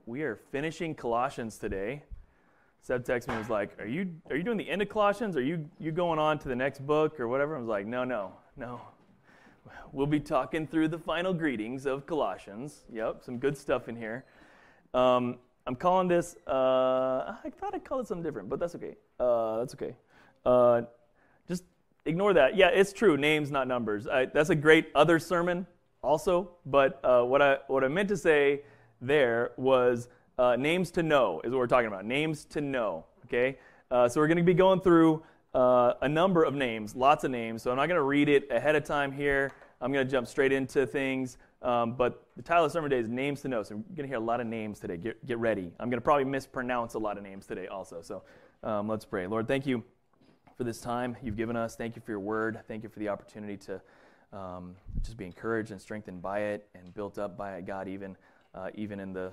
We are finishing Colossians today. Seb texted me and was like, are you doing the end of Colossians? Are you going on to the next book or whatever? I was like, no. We'll be talking through the final greetings of Colossians. Yep, some good stuff in here. I'm calling this, I thought I'd call it something different, but that's okay. That's okay. Just ignore that. Yeah, it's true, names, not numbers. That's a great other sermon also, but what I meant to say there was names to know is what we're talking about. Names to know, okay? So we're going to be going through a number of names, lots of names. So I'm not going to read it ahead of time here. I'm going to jump straight into things. But the title of the sermon today is Names to Know. So you're going to hear a lot of names today. Get ready. I'm going to probably mispronounce a lot of names today also. So let's pray. Lord, thank you for this time you've given us. Thank you for your word. Thank you for the opportunity to just be encouraged and strengthened by it and built up by it, God, even in the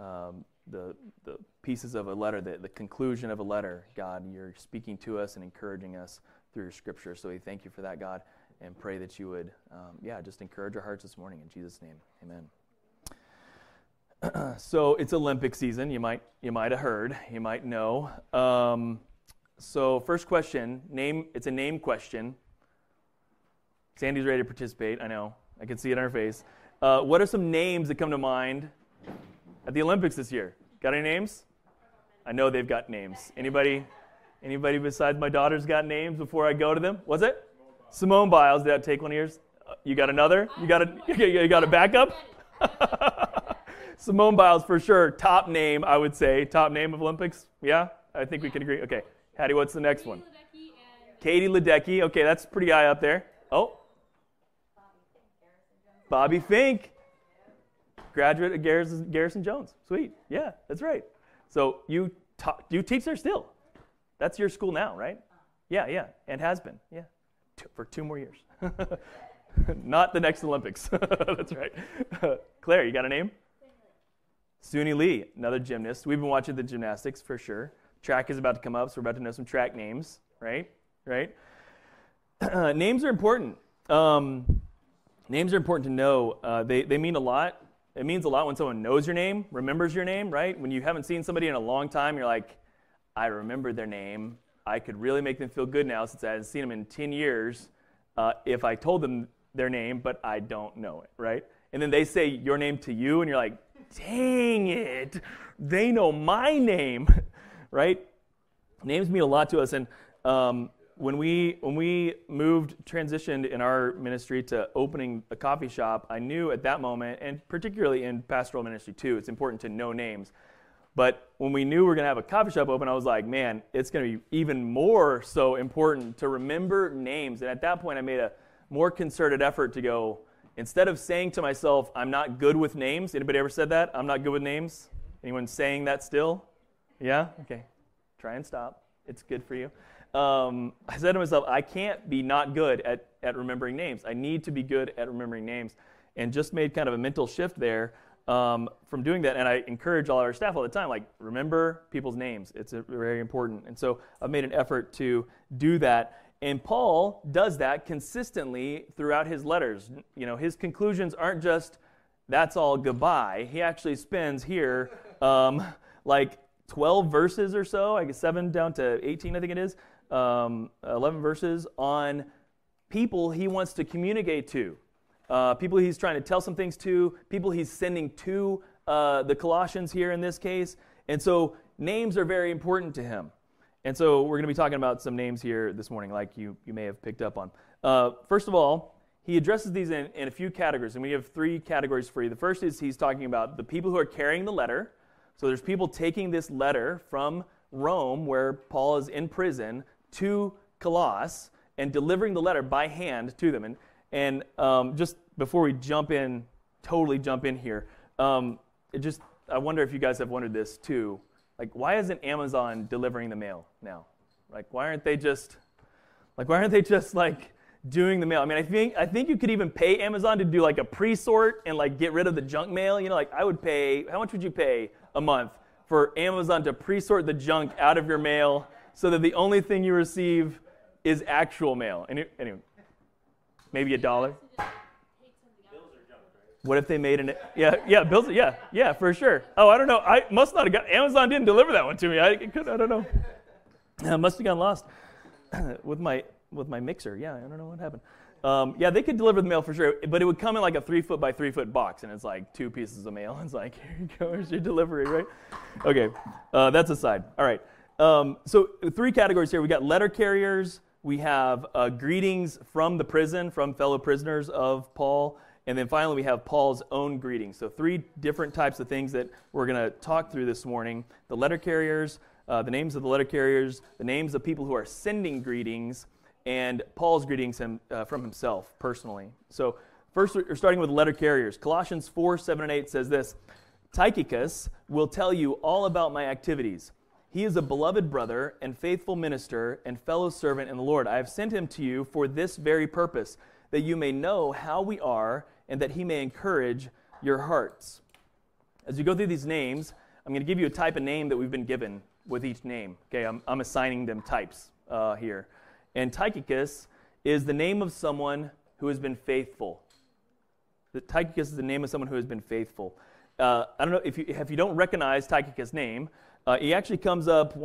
pieces of a letter, the conclusion of a letter, God, you're speaking to us and encouraging us through your scripture. So we thank you for that, God, and pray that you would, just encourage our hearts this morning. In Jesus' name, amen. So it's Olympic season. You might have heard. You might know. So first question, name. It's a name question. Sandy's ready to participate. I know. I can see it on her face. What are some names that come to mind at the Olympics this year? Got any names? I know they've got names. Anybody besides my daughter's got names before I go to them? What's it? Simone Biles. Did that take one of yours? You got another? You got a backup? Simone Biles for sure. Top name, I would say. Top name of Olympics? Yeah? I think we can agree. Okay. Hattie, what's the next one? Katie Ledecky. Okay, that's pretty high up there. Oh. Bobby Fink. Graduate of Garrison Jones. Sweet. Yeah, that's right. So you teach there still. That's your school now, right? Yeah, and has been. Yeah, for 2 more years. Not the next Olympics. That's right. Claire, you got a name? Suni Lee, another gymnast. We've been watching the gymnastics for sure. Track is about to come up, so we're about to know some track names, right? Names are important. Names are important to know. They mean a lot. It means a lot when someone knows your name, remembers your name, right? When you haven't seen somebody in a long time, you're like, I remember their name. I could really make them feel good now since I haven't seen them in 10 years if I told them their name, but I don't know it, right? And then they say your name to you, and you're like, dang it, they know my name, right? Names mean a lot to us, and when we transitioned in our ministry to opening a coffee shop, I knew at that moment, and particularly in pastoral ministry too, it's important to know names. But when we knew we were going to have a coffee shop open, I was like, man, it's going to be even more so important to remember names. And at that point, I made a more concerted effort to go, instead of saying to myself, I'm not good with names. Anybody ever said that? I'm not good with names? Anyone saying that still? Yeah? Okay. Try and stop. It's good for you. I said to myself, I can't be not good at remembering names. I need to be good at remembering names. And just made kind of a mental shift there from doing that. And I encourage all our staff all the time, like, remember people's names. It's very important. And so I've made an effort to do that. And Paul does that consistently throughout his letters. You know, his conclusions aren't just, that's all, goodbye. He actually spends here like 12 verses or so, I guess 7 down to 18, I think it is, 11 verses on people he wants to communicate to, people he's trying to tell some things to, people he's sending to the Colossians here in this case. And so names are very important to him. And so we're going to be talking about some names here this morning, like you may have picked up on. First of all, he addresses these in a few categories, and we have 3 categories for you. The first is he's talking about the people who are carrying the letter. So there's people taking this letter from Rome, where Paul is in prison, to Colossus and delivering the letter by hand to them. And just before we totally jump in here, I wonder if you guys have wondered this too. Like, why isn't Amazon delivering the mail now? Like, why aren't they just doing the mail? I mean, I think you could even pay Amazon to do like a pre-sort and like get rid of the junk mail. You know, like I would pay. How much would you pay a month for Amazon to pre-sort the junk out of your mail so that the only thing you receive is actual mail? Anyway, maybe $1. What if they made an, built it, yeah, for sure. Oh, I don't know. I must not have got, Amazon didn't deliver that one to me. I don't know. I must have gotten lost with my mixer. Yeah, I don't know what happened. They could deliver the mail for sure, but it would come in like a 3-foot by 3-foot box, and it's like 2 pieces of mail. It's like, here you go, here's your delivery, right? Okay, that's aside. All right. So 3 categories here. We got letter carriers. We have greetings from the prison, from fellow prisoners of Paul. And then finally, we have Paul's own greetings. So 3 different types of things that we're going to talk through this morning. The letter carriers, the names of the letter carriers, the names of people who are sending greetings, and Paul's greetings from himself personally. So first, we're starting with letter carriers. Colossians 4:7 and 8 says this, Tychicus will tell you all about my activities. He is a beloved brother and faithful minister and fellow servant in the Lord. I have sent him to you for this very purpose, that you may know how we are and that he may encourage your hearts. As you go through these names, I'm going to give you a type of name that we've been given with each name. Okay, I'm assigning them types here. And Tychicus is the name of someone who has been faithful. Tychicus is the name of someone who has been faithful. I don't know if you don't recognize Tychicus' name. He actually comes up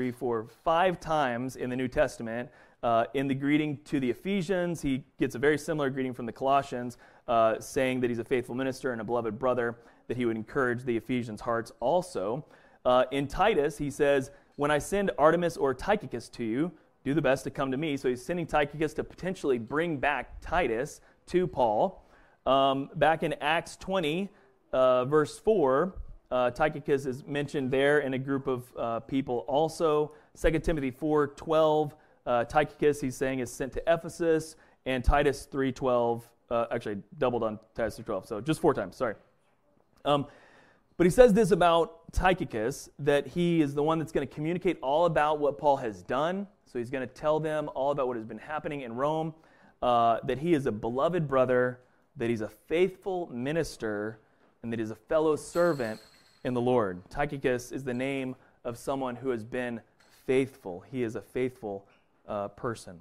5 times in the New Testament. In the greeting to the Ephesians, he gets a very similar greeting from the Colossians, saying that he's a faithful minister and a beloved brother, that he would encourage the Ephesians' hearts also. In Titus, he says, when I send Artemas or Tychicus to you, do the best to come to me. So he's sending Tychicus to potentially bring back Titus to Paul. Back in Acts 20, verse 4, Tychicus is mentioned there in a group of people also. 2 Timothy 4:12, Tychicus, he's saying, is sent to Ephesus, and Titus 3:12, actually doubled on Titus 3:12, so just 4 times, sorry. But he says this about Tychicus, that he is the one that's going to communicate all about what Paul has done. So he's going to tell them all about what has been happening in Rome, that he is a beloved brother, that he's a faithful minister, and that he's a fellow servant in the Lord. Tychicus is the name of someone who has been faithful. He is a faithful person.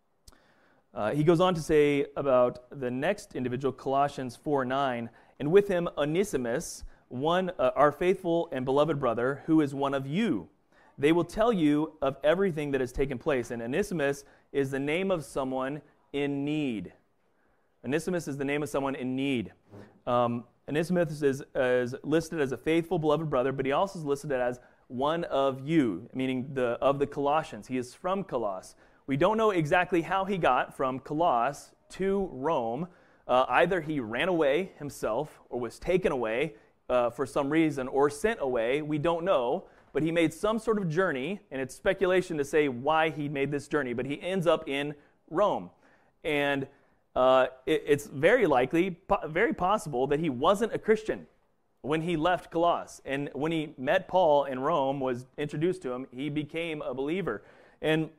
He goes on to say about the next individual, Colossians 4:9, and with him Onesimus, our faithful and beloved brother, who is one of you. They will tell you of everything that has taken place. And Onesimus is the name of someone in need. Onesimus is the name of someone in need. Onesimus is listed as a faithful, beloved brother, but he also is listed as one of you, meaning of the Colossians. He is from Colossus. We don't know exactly how he got from Colossus to Rome. Either he ran away himself or was taken away for some reason or sent away. We don't know. But he made some sort of journey, and it's speculation to say why he made this journey, but he ends up in Rome. And it's very likely, very possible that he wasn't a Christian when he left Colossus. And when he met Paul in Rome, was introduced to him, he became a believer. And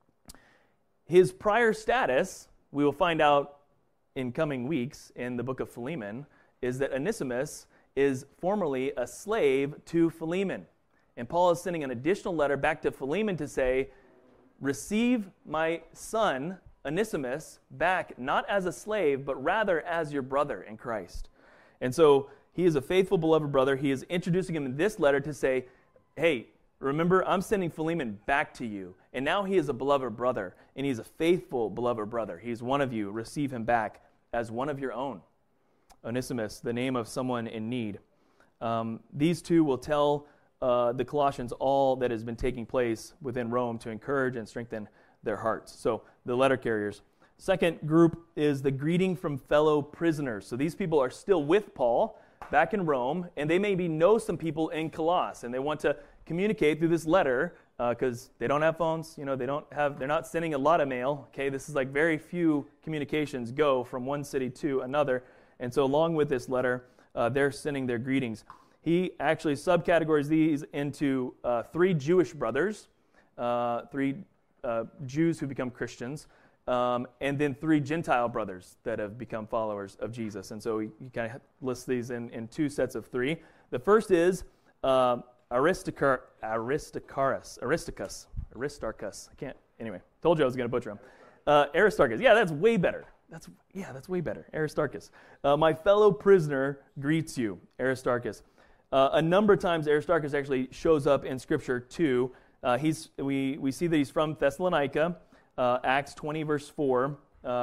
his prior status, we will find out in coming weeks in the book of Philemon, is that Onesimus is formerly a slave to Philemon. And Paul is sending an additional letter back to Philemon to say, receive my son, Onesimus, back not as a slave, but rather as your brother in Christ. And so he is a faithful, beloved brother. He is introducing him in this letter to say, hey, remember, I'm sending Philemon back to you. And now he is a beloved brother, and he's a faithful, beloved brother. He's one of you. Receive him back as one of your own. Onesimus, the name of someone in need. These two will tell the Colossians all that has been taking place within Rome to encourage and strengthen their hearts. So the letter carriers. Second group is the greeting from fellow prisoners. So these people are still with Paul back in Rome, and they maybe know some people in Colossus, and they want to communicate through this letter because they don't have phones. They're not sending a lot of mail. Okay, this is like very few communications go from one city to another, and so along with this letter, they're sending their greetings. He actually subcategories these into 3 Jewish brothers, 3 Jews who become Christians, and then 3 Gentile brothers that have become followers of Jesus. And so he kind of lists these in 2 sets of 3. The first is Aristarchus. Told you I was going to butcher him. Aristarchus. Yeah, that's way better. That's way better. Aristarchus. My fellow prisoner greets you, Aristarchus. A number of times Aristarchus actually shows up in Scripture too. We see that he's from Thessalonica. Acts 20 verse 4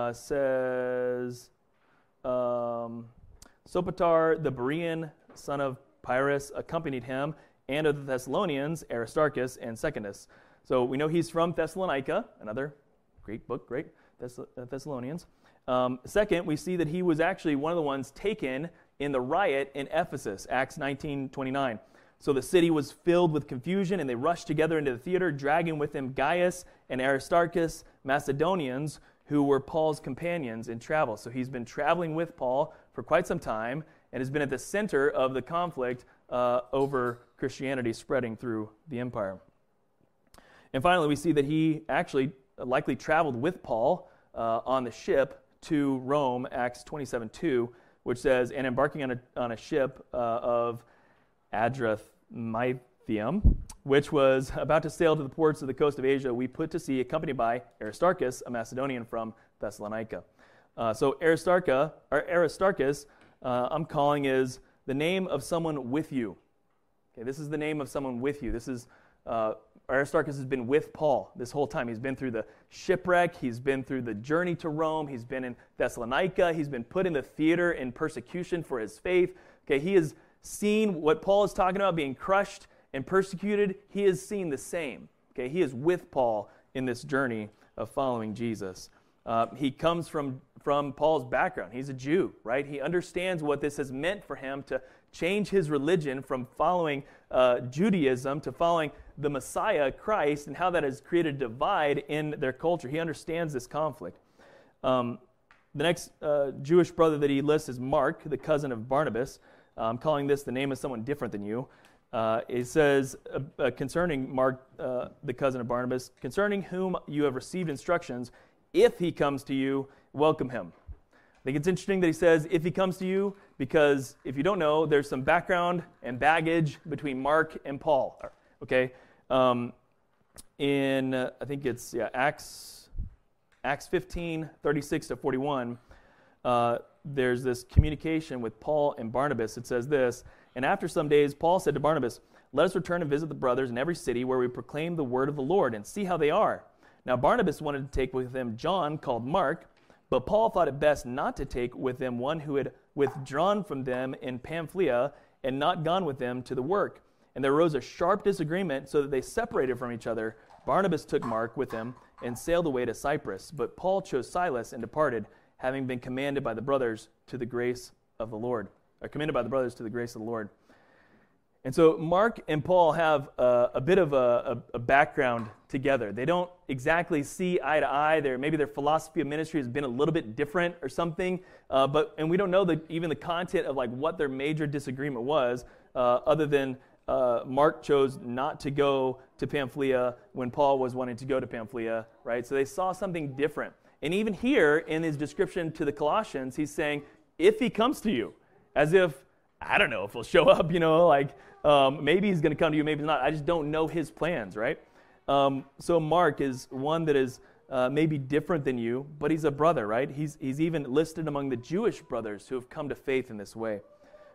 says, Sopater the Berean, son of Pyrrhus, accompanied him, and of the Thessalonians, Aristarchus and Secundus. So we know he's from Thessalonica, another great book, great, Thessalonians. Second, we see that he was actually one of the ones taken in the riot in Ephesus, Acts 19:29. So the city was filled with confusion, and they rushed together into the theater, dragging with them Gaius and Aristarchus, Macedonians, who were Paul's companions in travel. So he's been traveling with Paul for quite some time and has been at the center of the conflict over Christianity spreading through the empire. And finally, we see that he actually likely traveled with Paul on the ship to Rome, Acts 27:2, which says, and embarking on a ship of Adramyttium, which was about to sail to the ports of the coast of Asia, we put to sea, accompanied by Aristarchus, a Macedonian from Thessalonica. So Aristarchus, I'm calling is the name of someone with you. Okay, this is the name of someone with you. This is Aristarchus has been with Paul this whole time. He's been through the shipwreck. He's been through the journey to Rome. He's been in Thessalonica. He's been put in the theater in persecution for his faith. Okay, he has seen what Paul is talking about, being crushed and persecuted. He has seen the same. Okay, he is with Paul in this journey of following Jesus. He comes from Paul's background. He's a Jew, right? He understands what this has meant for him to change his religion from following Judaism to following the Messiah, Christ, and how that has created a divide in their culture. He understands this conflict. The next Jewish brother that he lists is Mark, the cousin of Barnabas. I'm calling this the name of someone different than you. It says concerning Mark, the cousin of Barnabas, concerning whom you have received instructions, if he comes to you, welcome him. I think it's interesting that he says, if he comes to you, because if you don't know, there's some background and baggage between Mark and Paul. Okay? In, I think it's, Acts 15, 36 to 41, there's this communication with Paul and Barnabas. It says this, and after some days, Paul said to Barnabas, let us return and visit the brothers in every city where we proclaim the word of the Lord and see how they are. Now Barnabas wanted to take with him John, called Mark, but Paul thought it best not to take with them one who had withdrawn from them in Pamphylia and not gone with them to the work. And there arose a sharp disagreement so that they separated from each other. Barnabas took Mark with him and sailed away to Cyprus. But Paul chose Silas and departed, having been commanded by the brothers to the grace of the Lord. Or commended by the brothers to the grace of the Lord. And so Mark and Paul have a bit of a background together. They don't exactly see eye to eye. Maybe their philosophy of ministry has been a little bit different or something. And we don't know even the content of like what their major disagreement was, other than Mark chose not to go to Pamphylia when Paul was wanting to go to Pamphylia, right? So they saw something different. And even here in his description to the Colossians, he's saying, if he comes to you, as if, I don't know if he'll show up, maybe he's going to come to you, maybe not. I just don't know his plans, right? So Mark is one that is maybe different than you, but he's a brother, right? He's even listed among the Jewish brothers who have come to faith in this way.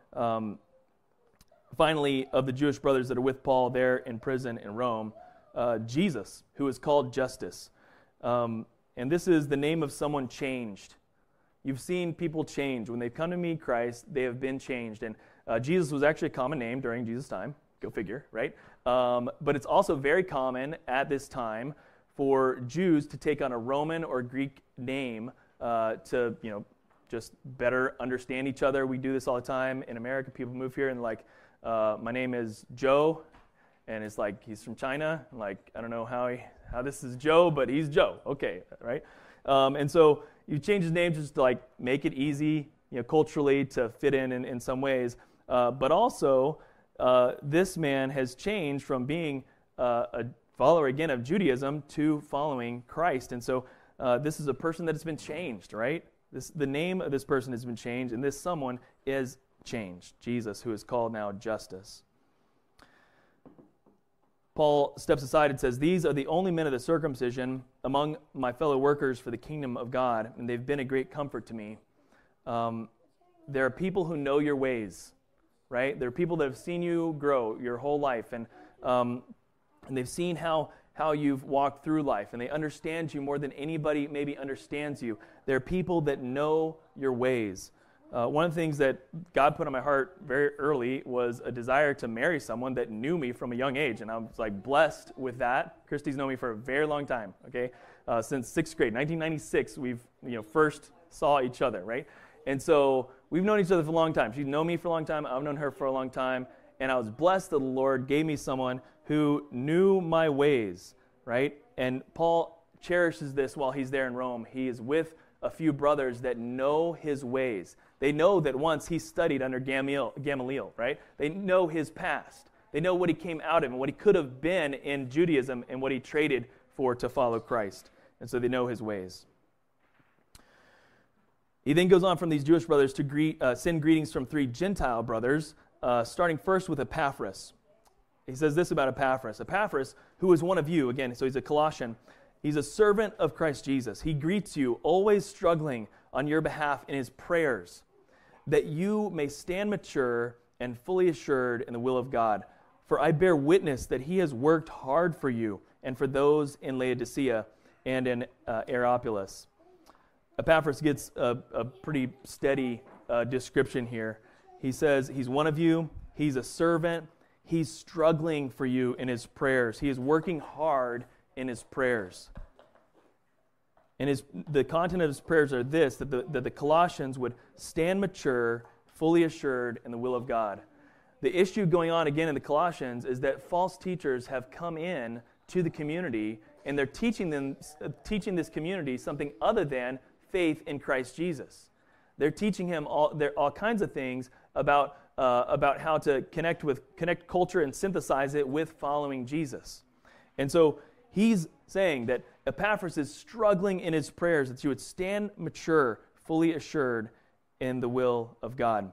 Finally, of the Jewish brothers that are with Paul there in prison in Rome, Jesus, who is called Justus. And this is the name of someone changed. You've seen people change. When they've come to meet Christ, they have been changed. And Jesus was actually a common name during Jesus' time. Go figure, right? But it's also very common at this time for Jews to take on a Roman or Greek name to, just better understand each other. We do this all the time. In America, people move here and my name is Joe, and it's like, he's from China. Like, I don't know how this is Joe, but he's Joe. Okay, right? And so you change his name just to make it easy, culturally to fit in some ways. But also, this man has changed from being a follower again of Judaism to following Christ. And so this is a person that has been changed, right? The name of this person has been changed, and this someone is changed. Jesus, who is called now Justus. Paul steps aside and says, "These are the only men of the circumcision among my fellow workers for the kingdom of God, and they've been a great comfort to me." There are people who know your ways, right? There are people that have seen you grow your whole life, and they've seen how you've walked through life, and they understand you more than anybody maybe understands you. There are people that know your ways. One of the things that God put on my heart very early was a desire to marry someone that knew me from a young age, and I was like blessed with that. Christy's known me for a very long time, okay? Since 6th grade, 1996, we've first saw each other, right? And so we've known each other for a long time. She's known me for a long time. I've known her for a long time, and I was blessed that the Lord gave me someone who knew my ways, right? And Paul cherishes this while he's there in Rome. He is with a few brothers that know his ways. They know that once he studied under Gamaliel, right? They know his past. They know what he came out of and what he could have been in Judaism and what he traded for to follow Christ. And so they know his ways. He then goes on from these Jewish brothers to send greetings from 3 Gentile brothers, starting first with Epaphras. He says this about Epaphras. Epaphras, who is one of you, again, so he's a Colossian, he's a servant of Christ Jesus. He greets you, always struggling on your behalf in his prayers, that you may stand mature and fully assured in the will of God. For I bear witness that he has worked hard for you and for those in Laodicea and in Hierapolis. Epaphras gets a pretty steady description here. He says he's one of you, he's a servant, he's struggling for you in his prayers. He is working hard in his prayers. And the content of his prayers are this, that the Colossians would stand mature, fully assured in the will of God. The issue going on again in the Colossians is that false teachers have come in to the community, and they're teaching this community something other than faith in Christ Jesus. They're teaching him all kinds of things about how to connect culture and synthesize it with following Jesus. And so he's saying that Epaphras is struggling in his prayers that you would stand mature, fully assured in the will of God.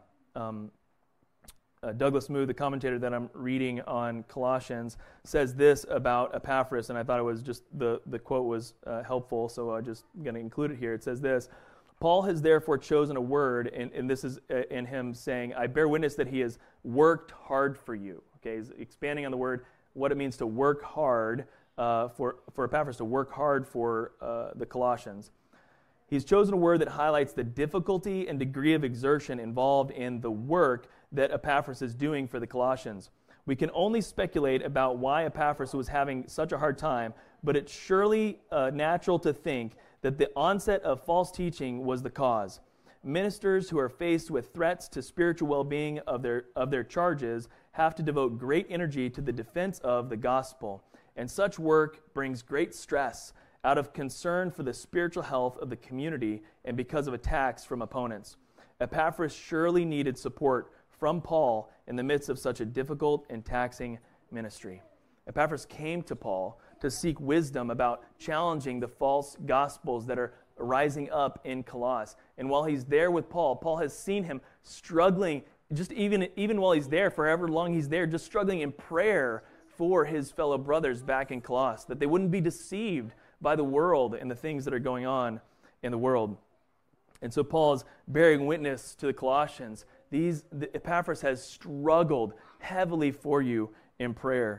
Douglas Moo, the commentator that I'm reading on Colossians, says this about Epaphras, and I thought it was just the quote was helpful, so I'm just going to include it here. It says this: Paul has therefore chosen a word, and this is in him saying, I bear witness that he has worked hard for you. Okay, he's expanding on the word, what it means to work hard for Epaphras, to work hard for the Colossians. He's chosen a word that highlights the difficulty and degree of exertion involved in the work that Epaphras is doing for the Colossians. We can only speculate about why Epaphras was having such a hard time, but it's surely natural to think that the onset of false teaching was the cause. Ministers who are faced with threats to spiritual well-being of their charges have to devote great energy to the defense of the gospel, and such work brings great stress out of concern for the spiritual health of the community and because of attacks from opponents. Epaphras surely needed support from Paul in the midst of such a difficult and taxing ministry. Epaphras came to Paul to seek wisdom about challenging the false gospels that are rising up in Colossus. And while he's there with Paul, Paul has seen him struggling, just even while he's there, for however long he's there, just struggling in prayer for his fellow brothers back in Colossus, that they wouldn't be deceived by the world and the things that are going on in the world. And so Paul is bearing witness to the Colossians. Epaphras has struggled heavily for you in prayer.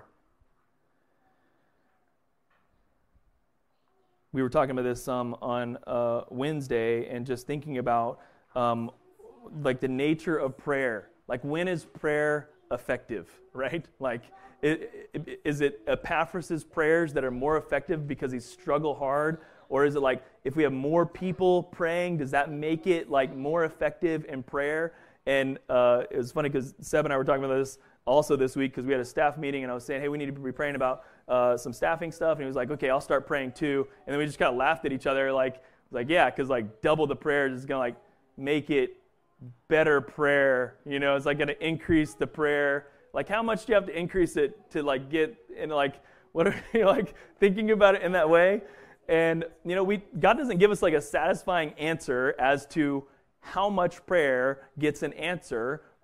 We were talking about this some on Wednesday, and just thinking about like the nature of prayer. Like, when is prayer effective, right? Like, is it Epaphras' prayers that are more effective because he's struggled hard? Or is it like, if we have more people praying, does that make it like more effective in prayer? And it was funny because Seb and I were talking about this also this week, because we had a staff meeting, and I was saying, hey, we need to be praying about some staffing stuff. And he was like, okay, I'll start praying too. And then we just kind of laughed at each other, like yeah, because like double the prayers is going to like make it better prayer. You know, it's like going to increase the prayer. Like, how much do you have to increase it to like get in, like, what are you like thinking about it in that way? And, you know, God doesn't give us like a satisfying answer as to how much prayer gets an answer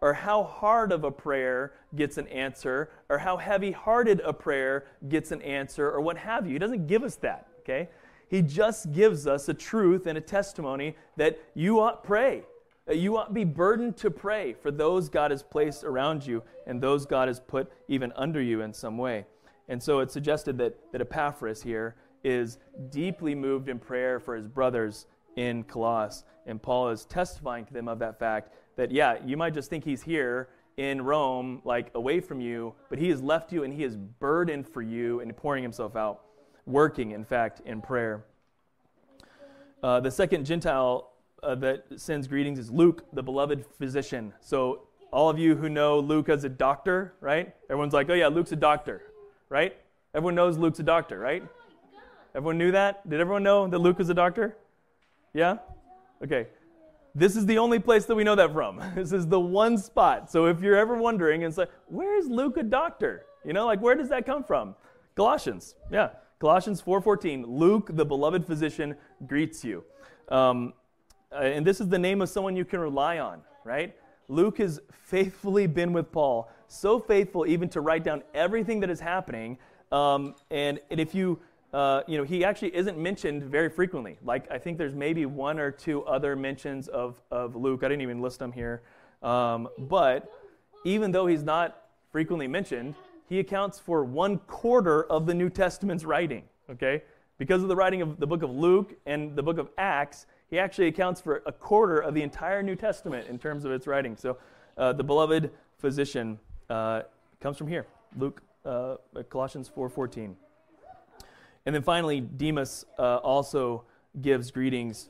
or how hard of a prayer gets an answer, or how heavy-hearted a prayer gets an answer, or what have you. He doesn't give us that, okay? He just gives us a truth and a testimony that you ought pray, that you ought be burdened to pray for those God has placed around you and those God has put even under you in some way. And so it's suggested that Epaphras here is deeply moved in prayer for his brothers in Colossus. And Paul is testifying to them of that fact that, yeah, you might just think he's here in Rome, like away from you, but he has left you and he is burdened for you and pouring himself out, working, in fact, in prayer. The second Gentile that sends greetings is Luke, the beloved physician. So all of you who know Luke as a doctor, right? Everyone's like, oh yeah, Luke's a doctor, right? Everyone knows Luke's a doctor, right? Everyone knew that? Did everyone know that Luke is a doctor? Yeah? Okay. This is the only place that we know that from. This is the one spot. So if you're ever wondering, it's like, where is Luke a doctor? You know, like where does that come from? Colossians. Yeah. Colossians 4:14. Luke, the beloved physician, greets you. And this is the name of someone you can rely on, right? Luke has faithfully been with Paul, so faithful even to write down everything that is happening. And if you he actually isn't mentioned very frequently. Like, I think there's maybe one or two other mentions of Luke. I didn't even list them here. But even though he's not frequently mentioned, he accounts for 1/4 of the New Testament's writing, okay? Because of the writing of the book of Luke and the book of Acts, he actually accounts for 1/4 of the entire New Testament in terms of its writing. So the beloved physician comes from here, Luke, Colossians 4:14. And then finally, Demas also gives greetings.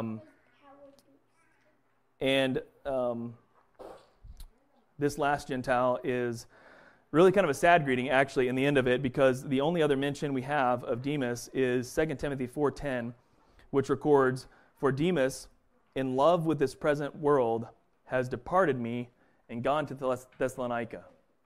This last Gentile is really kind of a sad greeting, actually, in the end of it, because the only other mention we have of Demas is 2 Timothy 4:10, which records, "For Demas, in love with this present world, has departed me and gone to Thessalonica."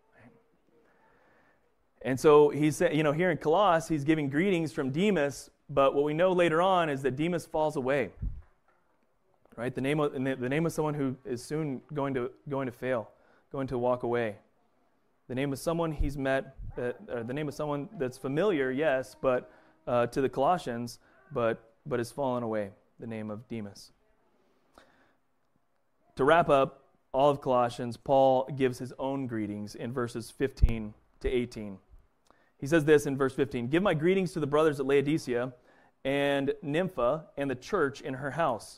And so he's, here in Colossus, he's giving greetings from Demas, but what we know later on is that Demas falls away. Right? The name of someone who is soon going to fail, going to walk away. The name of someone he's met, the name of someone that's familiar, yes, but to the Colossians, but has fallen away. The name of Demas. To wrap up all of Colossians, Paul gives his own greetings in verses 15 to 18. He says this in verse 15, "Give my greetings to the brothers at Laodicea and Nympha and the church in her house."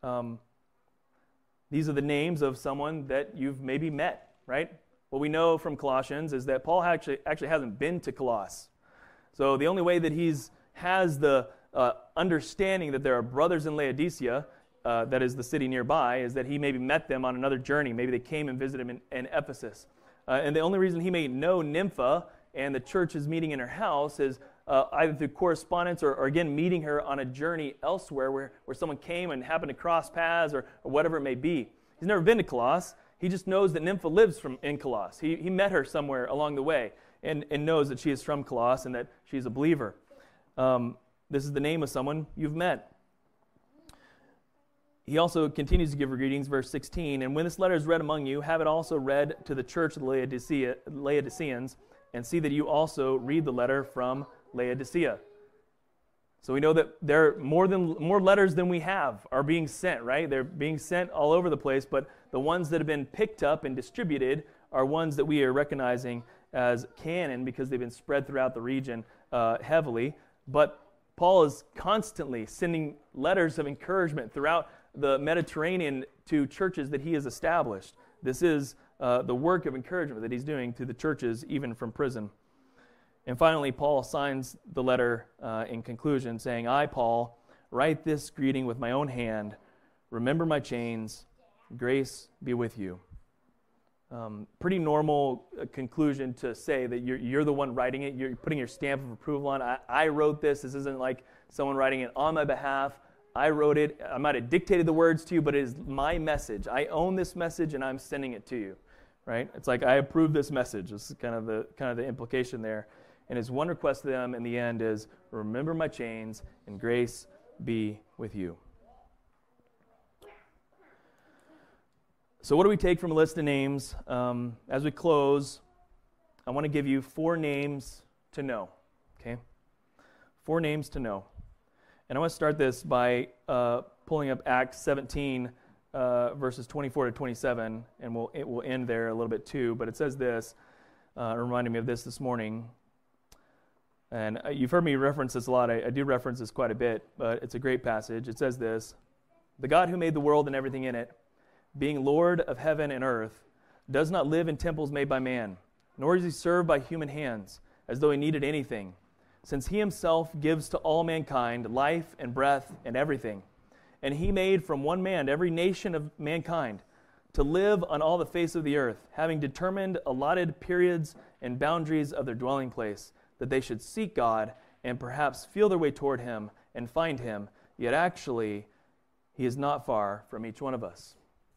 These are the names of someone that you've maybe met, right? What we know from Colossians is that Paul actually hasn't been to Colossus. So the only way that has the understanding that there are brothers in Laodicea, that is the city nearby, is that he maybe met them on another journey. Maybe they came and visited him in Ephesus. And the only reason he may know Nympha and the church is meeting in her house is either through correspondence or again, meeting her on a journey elsewhere where someone came and happened to cross paths or whatever it may be. He's never been to Colossus. He just knows that Nympha lives in Colossus. He met her somewhere along the way and knows that she is from Colossus and that she's a believer. This is the name of someone you've met. He also continues to give her greetings, verse 16, "And when this letter is read among you, have it also read to the church of the Laodiceans, and see that you also read the letter from Laodicea." So we know that there are more letters than we have are being sent, right? They're being sent all over the place, but the ones that have been picked up and distributed are ones that we are recognizing as canon because they've been spread throughout the region heavily. But Paul is constantly sending letters of encouragement throughout the Mediterranean to churches that he has established. This is the work of encouragement that he's doing to the churches, even from prison. And finally, Paul signs the letter in conclusion, saying, "I, Paul, write this greeting with my own hand. Remember my chains. Grace be with you." Pretty normal conclusion to say that you're the one writing it. You're putting your stamp of approval on it. I wrote this. This isn't like someone writing it on my behalf. I wrote it. I might have dictated the words to you, but it is my message. I own this message, and I'm sending it to you. Right? It's like I approve this message. This is kind of the implication there. And his one request to them in the end is, "Remember my chains, and grace be with you." So what do we take from a list of names? As we close, I want to give you 4 names to know, okay? 4 names to know. And I want to start this by pulling up Acts 17, verses 24 to 27, and it will end there a little bit too, but it says this, reminding me of this morning. And you've heard me reference this a lot. I do reference this quite a bit, but it's a great passage. It says this, "The God who made the world and everything in it, being Lord of heaven and earth, does not live in temples made by man, nor is he served by human hands, as though he needed anything, since he himself gives to all mankind life and breath and everything. And he made from one man every nation of mankind to live on all the face of the earth, having determined allotted periods and boundaries of their dwelling place, that they should seek God and perhaps feel their way toward him and find him, yet actually he is not far from each one of us."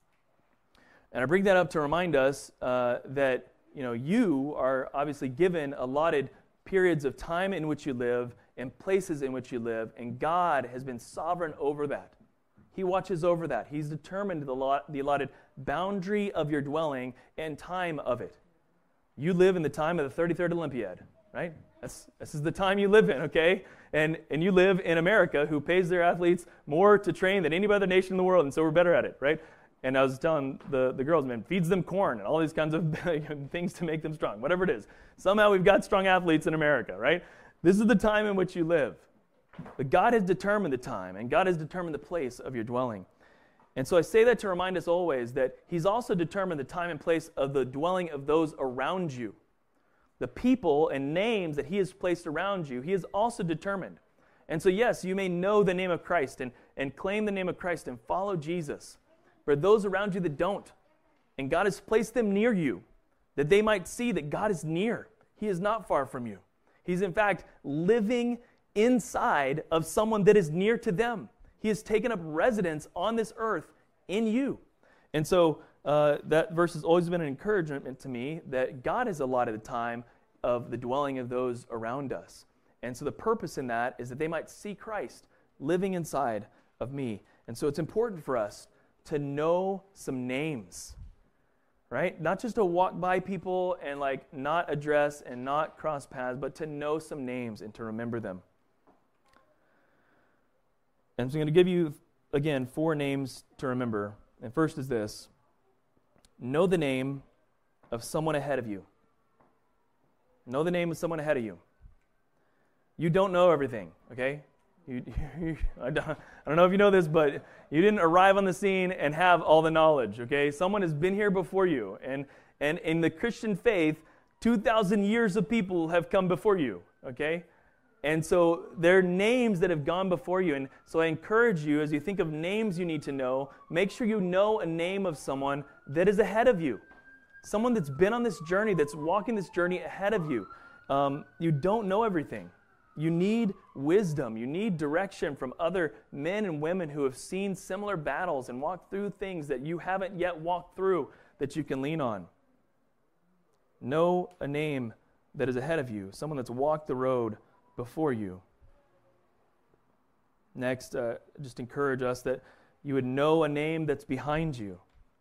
And I bring that up to remind us that you are obviously given allotted periods of time in which you live and places in which you live, and God has been sovereign over that. He watches over that. He's determined the allotted boundary of your dwelling and time of it. You live in the time of the 33rd Olympiad, right? This is the time you live in, okay? And you live in America, who pays their athletes more to train than any other nation in the world, and so we're better at it, right? And I was telling the girls, man, feeds them corn and all these kinds of things to make them strong, whatever it is. Somehow we've got strong athletes in America, right? This is the time in which you live. But God has determined the time, and God has determined the place of your dwelling. And so I say that to remind us always that he's also determined the time and place of the dwelling of those around you. The people and names that he has placed around you, he has also determined. And so yes, you may know the name of Christ and claim the name of Christ and follow Jesus. For those around you that don't, and God has placed them near you, that they might see that God is near. He is not far from you. He's in fact living inside of someone that is near to them. He has taken up residence on this earth in you. And so that verse has always been an encouragement to me that God has allotted the time of the dwelling of those around us. And so the purpose in that is that they might see Christ living inside of me. And so it's important for us to know some names, right? Not just to walk by people and not address and not cross paths, but to know some names and to remember them. And so I'm going to give you, again, 4 names to remember. And first is this: know the name of someone ahead of you. Know the name of someone ahead of you. You don't know everything, okay? I don't know if you know this, but you didn't arrive on the scene and have all the knowledge, okay? Someone has been here before you. And in the Christian faith, 2,000 years of people have come before you, okay? And so there are names that have gone before you. And so I encourage you, as you think of names you need to know, make sure you know a name of someone that is ahead of you. Someone that's been on this journey, that's walking this journey ahead of you. You don't know everything. You need wisdom. You need direction from other men and women who have seen similar battles and walked through things that you haven't yet walked through that you can lean on. Know a name that is ahead of you, someone that's walked the road before you. Next, just encourage us that you would know a name that's behind you.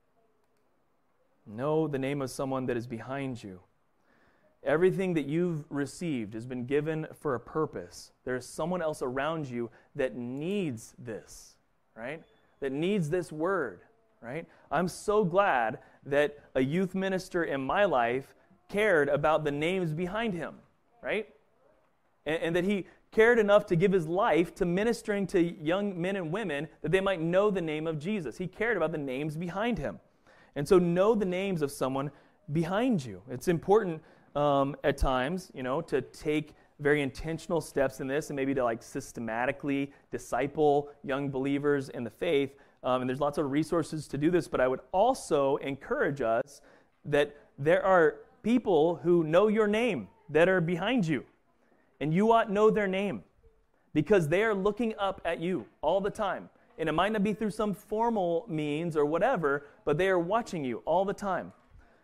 Know the name of someone that is behind you. Everything that you've received has been given for a purpose. There is someone else around you that needs this, right? That needs this word, right? I'm so glad that a youth minister in my life cared about the names behind him, right? And that he cared enough to give his life to ministering to young men and women that they might know the name of Jesus. He cared about the names behind him. And so know the names of someone behind you. It's important at times, to take very intentional steps in this and maybe to systematically disciple young believers in the faith. And there's lots of resources to do this, but I would also encourage us that there are people who know your name that are behind you. And you ought to know their name because they are looking up at you all the time. And it might not be through some formal means or whatever, but they are watching you all the time.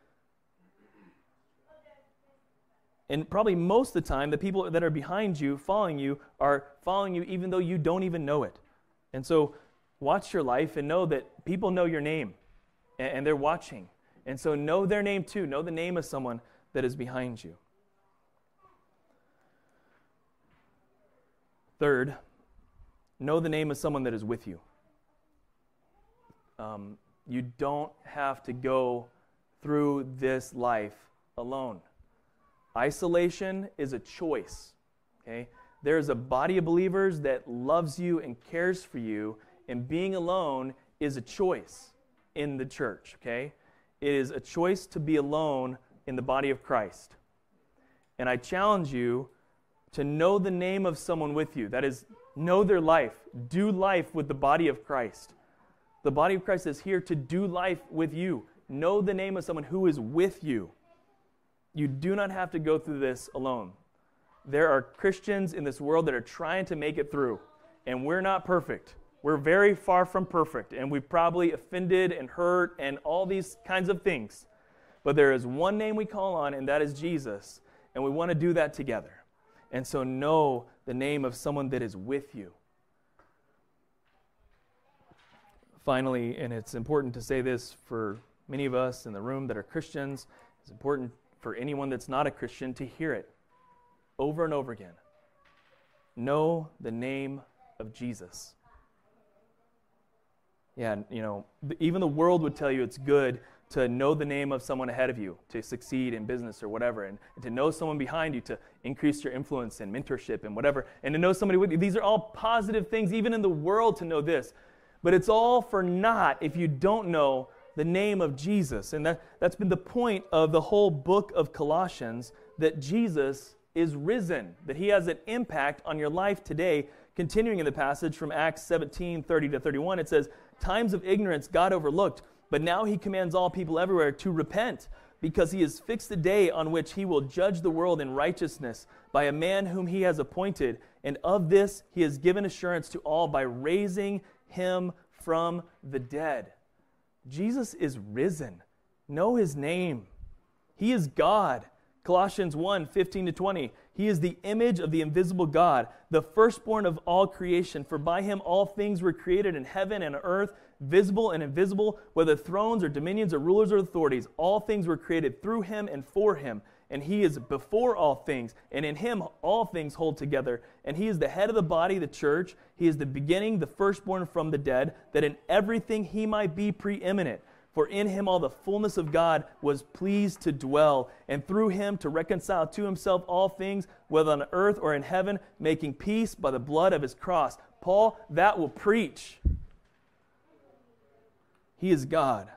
And probably most of the time, the people that are behind you, are following you even though you don't even know it. And so watch your life and know that people know your name. and they're watching. And so know their name too. Know the name of someone that is behind you. Third, know the name of someone that is with you. You don't have to go through this life alone. Isolation is a choice. Okay? There's a body of believers that loves you and cares for you, and being alone is a choice in the church. Okay? It is a choice to be alone in the body of Christ. And I challenge you to know the name of someone with you. That is, know their life. Do life with the body of Christ. The body of Christ is here to do life with you. Know the name of someone who is with you. You do not have to go through this alone. There are Christians in this world that are trying to make it through, and we're not perfect. We're very far from perfect, and we've probably offended and hurt and all these kinds of things. But there is one name we call on, and that is Jesus, and we want to do that together. And so know the name of someone that is with you. Finally, and it's important to say this for many of us in the room that are Christians, it's important for anyone that's not a Christian to hear it over and over again. Know the name of Jesus. Yeah, even the world would tell you it's good to know the name of someone ahead of you, to succeed in business or whatever, and to know someone behind you to increase your influence and mentorship and whatever, and to know somebody with you. These are all positive things, even in the world, to know this. But it's all for naught if you don't know the name of Jesus. And that's been the point of the whole book of Colossians, that Jesus is risen, that he has an impact on your life today. Continuing in the passage from Acts 17:30-31, it says, "Times of ignorance God overlooked, but now he commands all people everywhere to repent, because he has fixed the day on which he will judge the world in righteousness by a man whom he has appointed. And of this he has given assurance to all by raising him from the dead." Jesus is risen. Know his name. He is God. Colossians 1:15-20. He is the image of the invisible God, the firstborn of all creation. For by him all things were created in heaven and on earth, visible and invisible, whether thrones or dominions or rulers or authorities. All things were created through him and for him. And he is before all things, and in him all things hold together. And he is the head of the body, the church. He is the beginning, the firstborn from the dead, that in everything he might be preeminent. For in him all the fullness of God was pleased to dwell, and through him to reconcile to himself all things, whether on earth or in heaven, making peace by the blood of his cross. Paul, that will preach. He is God.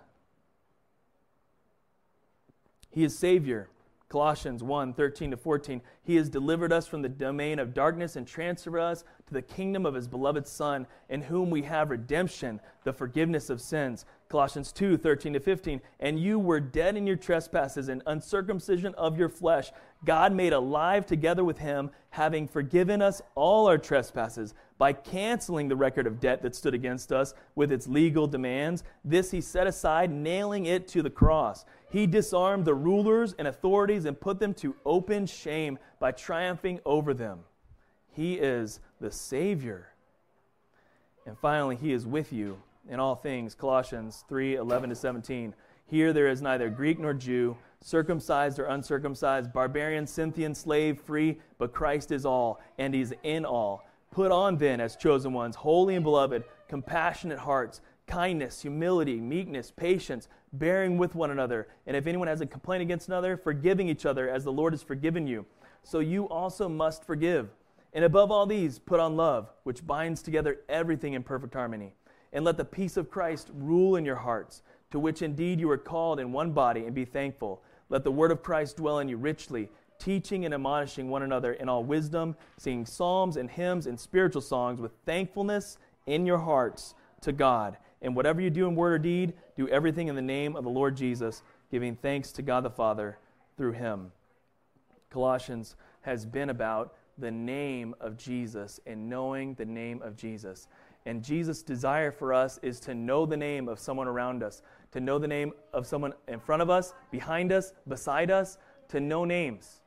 He is Savior. Colossians 1:13-14, he has delivered us from the domain of darkness and transferred us to the kingdom of his beloved Son, in whom we have redemption, the forgiveness of sins. Colossians 2:13-15, and you were dead in your trespasses and uncircumcision of your flesh. God made alive together with him, having forgiven us all our trespasses by canceling the record of debt that stood against us with its legal demands. This he set aside, nailing it to the cross. He disarmed the rulers and authorities and put them to open shame by triumphing over them. He is the Savior. And finally, he is with you in all things. Colossians 3:11-17. Here there is neither Greek nor Jew, circumcised or uncircumcised, barbarian, Scythian, slave, free, but Christ is all, and he's in all. Put on then, as chosen ones, holy and beloved, compassionate hearts, kindness, humility, meekness, patience, bearing with one another. And if anyone has a complaint against another, forgiving each other as the Lord has forgiven you. So you also must forgive. And above all these, put on love, which binds together everything in perfect harmony. And let the peace of Christ rule in your hearts, to which indeed you are called in one body, and be thankful. Let the word of Christ dwell in you richly, teaching and admonishing one another in all wisdom, singing psalms and hymns and spiritual songs with thankfulness in your hearts to God. And whatever you do in word or deed, do everything in the name of the Lord Jesus, giving thanks to God the Father through him. Colossians has been about the name of Jesus and knowing the name of Jesus. And Jesus' desire for us is to know the name of someone around us, to know the name of someone in front of us, behind us, beside us, to know names.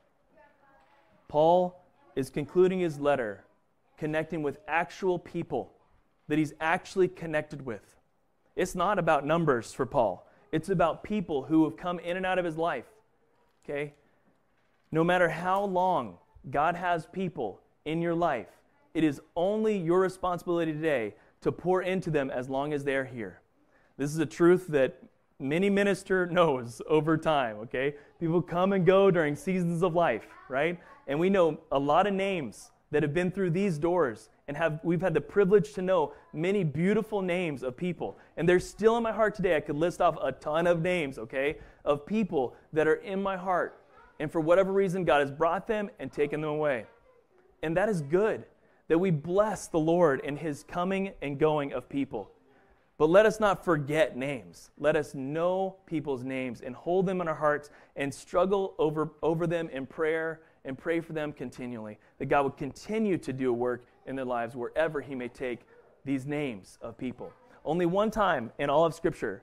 Paul is concluding his letter connecting with actual people that he's actually connected with. It's not about numbers for Paul. It's about people who have come in and out of his life. Okay? No matter how long God has people in your life, it is only your responsibility today to pour into them as long as they're here. This is a truth that many minister knows over time, okay? People come and go during seasons of life, right? And we know a lot of names that have been through these doors, and we've had the privilege to know many beautiful names of people. And they're still in my heart today. I could list off a ton of names, okay, of people that are in my heart. And for whatever reason, God has brought them and taken them away. And that is good, that we bless the Lord in his coming and going of people. But let us not forget names. Let us know people's names and hold them in our hearts and struggle over them in prayer and pray for them continually, that God would continue to do a work in their lives wherever he may take these names of people. Only one time in all of Scripture,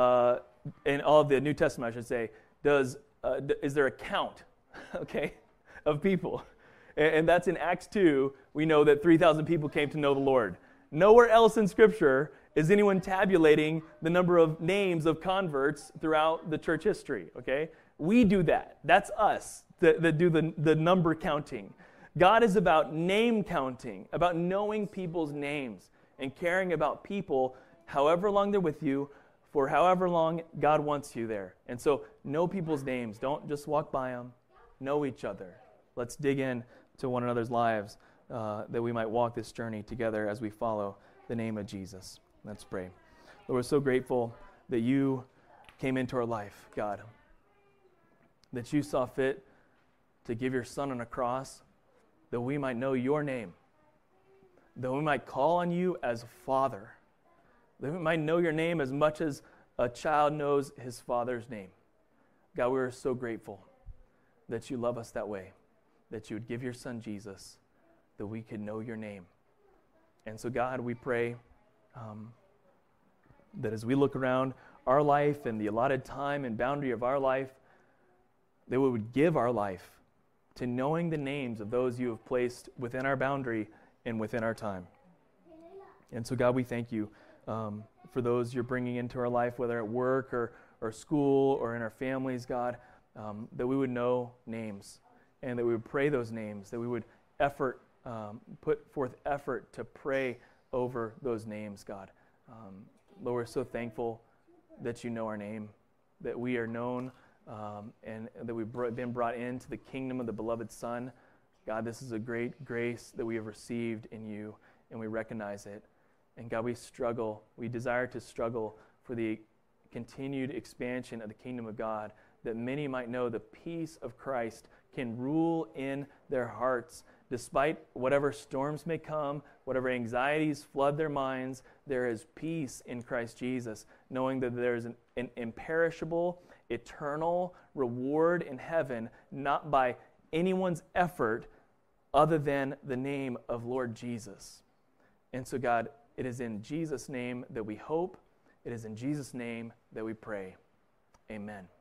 in all of the New Testament, I should say, is there a count, okay, of people. And that's in Acts 2. We know that 3,000 people came to know the Lord. Nowhere else in Scripture is anyone tabulating the number of names of converts throughout the church history, okay? We do that. That's us that do the number counting. God is about name counting, about knowing people's names and caring about people however long they're with you, for however long God wants you there. And so know people's names. Don't just walk by them. Know each other. Let's dig in to one another's lives that we might walk this journey together as we follow the name of Jesus. Let's pray. Lord, we're so grateful that you came into our life, God, that you saw fit to give your Son on a cross, that we might know your name, that we might call on you as Father, that we might know your name as much as a child knows his father's name. God, we are so grateful that you love us that way, that you would give your Son Jesus, that we could know your name. And so, God, we pray that as we look around our life and the allotted time and boundary of our life, that we would give our life to knowing the names of those you have placed within our boundary and within our time. And so, God, we thank you for those you're bringing into our life, whether at work or school or in our families, God, that we would know names and that we would pray those names, that we would put forth effort to pray over those names, God. Lord, we're so thankful that you know our name, that we are known, and that we've been brought into the kingdom of the beloved Son. God, this is a great grace that we have received in you, and we recognize it. And God, we desire to struggle for the continued expansion of the kingdom of God, that many might know the peace of Christ can rule in their hearts. Despite whatever storms may come, whatever anxieties flood their minds, there is peace in Christ Jesus, knowing that there is an imperishable, eternal reward in heaven, not by anyone's effort other than the name of Lord Jesus. And so, God, it is in Jesus' name that we hope. It is in Jesus' name that we pray. Amen.